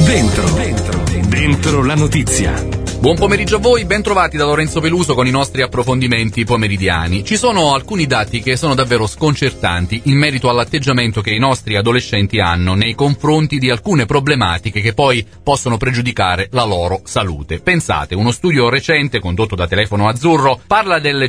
Dentro la notizia. Buon pomeriggio a voi, ben trovati da Lorenzo Peluso con i nostri approfondimenti pomeridiani. Ci sono alcuni dati che sono davvero sconcertanti in merito all'atteggiamento che i nostri adolescenti hanno nei confronti di alcune problematiche che poi possono pregiudicare la loro salute. Pensate, uno studio recente condotto da Telefono Azzurro parla del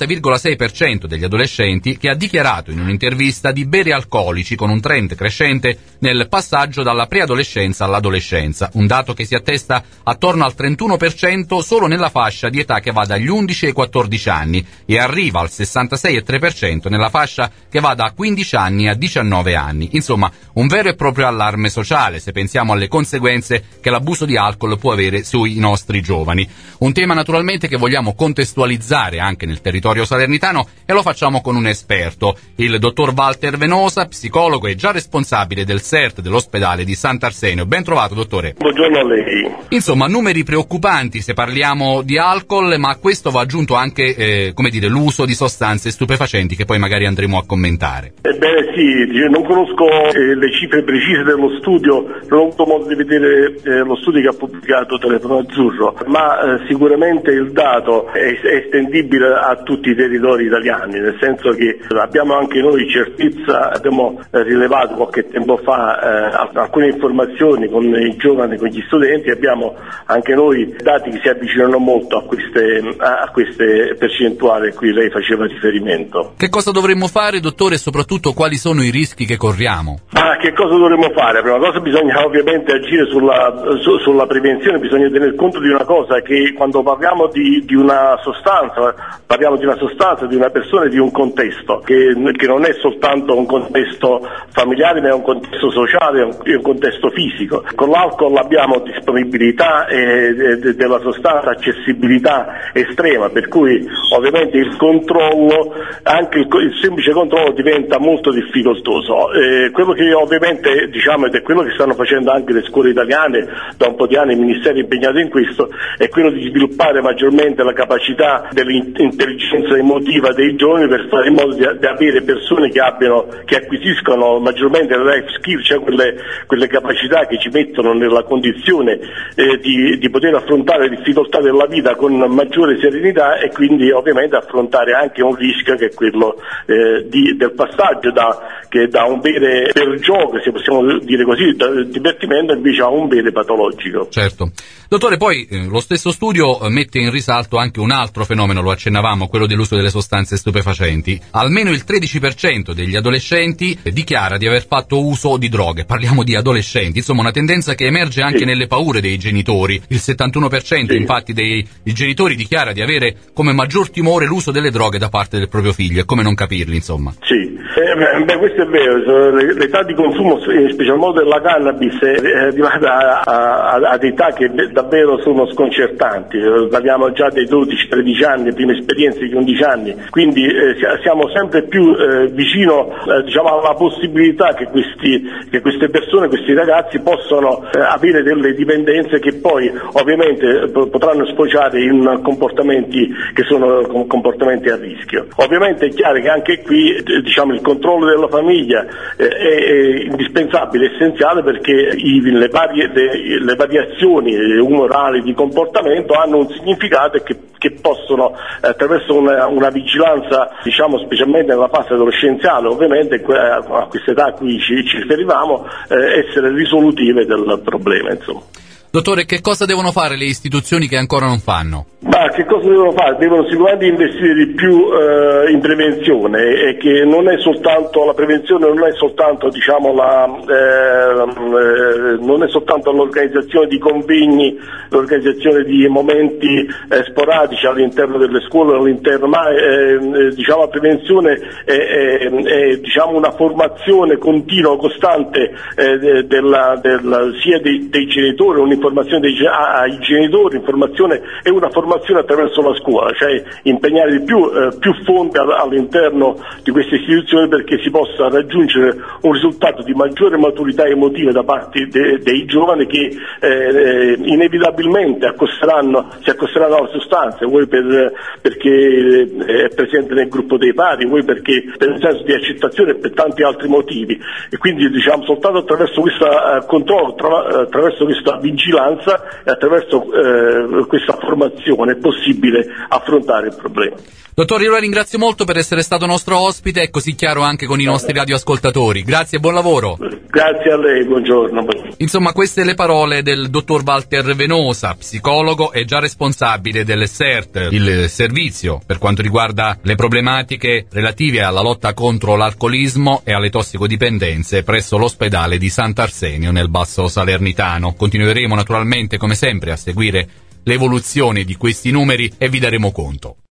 50,6% degli adolescenti che ha dichiarato in un'intervista di bere alcolici, con un trend crescente nel passaggio dalla preadolescenza all'adolescenza, un dato che si attesta attorno al 31% solo nella fascia di età che va dagli 11 ai 14 anni e arriva al 66,3% nella fascia che va da 15 anni a 19 anni. Insomma, un vero e proprio allarme sociale se pensiamo alle conseguenze che l'abuso di alcol può avere sui nostri giovani. Un tema naturalmente che vogliamo contestualizzare anche nel territorio salernitano e lo facciamo con un esperto, il dottor Walter Venosa, psicologo e già responsabile del CERT dell'ospedale di Sant'Arsenio. Ben trovato, dottore. Buongiorno a lei. Insomma, numeri preoccupanti se parliamo di alcol, ma a questo va aggiunto anche l'uso di sostanze stupefacenti che poi magari andremo a commentare. Ebbene sì, non conosco le cifre precise dello studio, non ho avuto modo di vedere lo studio che ha pubblicato Telefono Azzurro, ma sicuramente il dato è estendibile a tutti i territori italiani, nel senso che abbiamo anche noi certezza, abbiamo rilevato qualche tempo fa alcune informazioni con i giovani, con gli studenti, abbiamo anche noi dati che si avvicinano molto a queste percentuali a cui lei faceva riferimento. Che cosa dovremmo fare, dottore, e soprattutto quali sono i rischi che corriamo? Che cosa dovremmo fare? Prima cosa bisogna ovviamente agire sulla prevenzione, bisogna tener conto di una cosa, che quando parliamo di una sostanza, parliamo di una sostanza, di una persona e di un contesto, che non è soltanto un contesto familiare, ma è un contesto sociale, è un contesto fisico. Con l'alcol abbiamo disponibilità della sostanza, accessibilità estrema, per cui ovviamente il controllo, anche il semplice controllo diventa molto difficoltoso. Quello che ovviamente ed è quello che stanno facendo anche le scuole italiane, da un po' di anni il Ministero è impegnato in questo, è quello di sviluppare maggiormente la capacità dell'intelligenza emotiva dei giovani, per fare in modo di avere persone che acquisiscono maggiormente le life skill, cioè quelle capacità che ci mettono nella condizione di poter affrontare le difficoltà della vita con maggiore serenità, e quindi ovviamente affrontare anche un rischio che è quello del passaggio da un bere per gioco, se possiamo dire così, da divertimento, invece a un bere patologico. Certo. Dottore, poi lo stesso studio mette in risalto anche un altro fenomeno, lo accennavamo, quello dell'uso delle sostanze stupefacenti. Almeno il 13% degli adolescenti dichiara di aver fatto uso di droghe. Parliamo di adolescenti, insomma una tendenza che emerge anche nelle paure dei genitori. Il 71% infatti dei genitori dichiara di avere come maggior timore l'uso delle droghe da parte del proprio figlio. E come non capirli, insomma? Sì, questo è vero. L'età di consumo, in special modo della cannabis, è arrivata ad età che davvero sono sconcertanti. Parliamo già dei 12-13 anni, prime esperienze di 11 anni, quindi siamo sempre più vicino alla possibilità che queste persone, questi ragazzi possono avere delle dipendenze che poi ovviamente potranno sfociare in comportamenti che sono comportamenti a rischio. Ovviamente è chiaro che anche qui il controllo della famiglia è indispensabile, essenziale, perché le variazioni umorali di comportamento hanno un significato che possono, attraverso una vigilanza, specialmente nella fase adolescenziale, ovviamente a questa età a cui ci riferivamo, essere risolutive del problema, insomma. Dottore, che cosa devono fare le istituzioni che ancora non fanno? Che cosa devono fare? Devono sicuramente investire di più in prevenzione, e che non è soltanto la prevenzione, non è soltanto non è soltanto l'organizzazione di convegni, l'organizzazione di momenti sporadici all'interno delle scuole, ma la prevenzione è una formazione continua, costante sia dei genitori, un'informazione ai genitori, informazione e una formazione attraverso la scuola, cioè impegnare di più fondi all'interno di queste istituzioni perché si possa raggiungere un risultato di maggiore maturità emotiva da parte dei giovani che inevitabilmente si accosteranno alla sostanza, vuoi perché è presente nel gruppo dei pari, vuoi perché per un senso di accettazione e per tanti altri motivi, e quindi diciamo soltanto attraverso questa controllo, attraverso questa vigilanza e attraverso questa formazione è possibile affrontare il problema. Dottor, io la ringrazio molto per essere stato nostro ospite e così chiaro anche con i nostri radioascoltatori. Grazie e buon lavoro. Grazie a lei, buongiorno. Insomma, queste le parole del dottor Walter Venosa, psicologo e già responsabile del SERT, il servizio per quanto riguarda le problematiche relative alla lotta contro l'alcolismo e alle tossicodipendenze presso l'ospedale di Sant'Arsenio nel Basso Salernitano. Continueremo naturalmente, come sempre, a seguire l'evoluzione di questi numeri e vi daremo conto.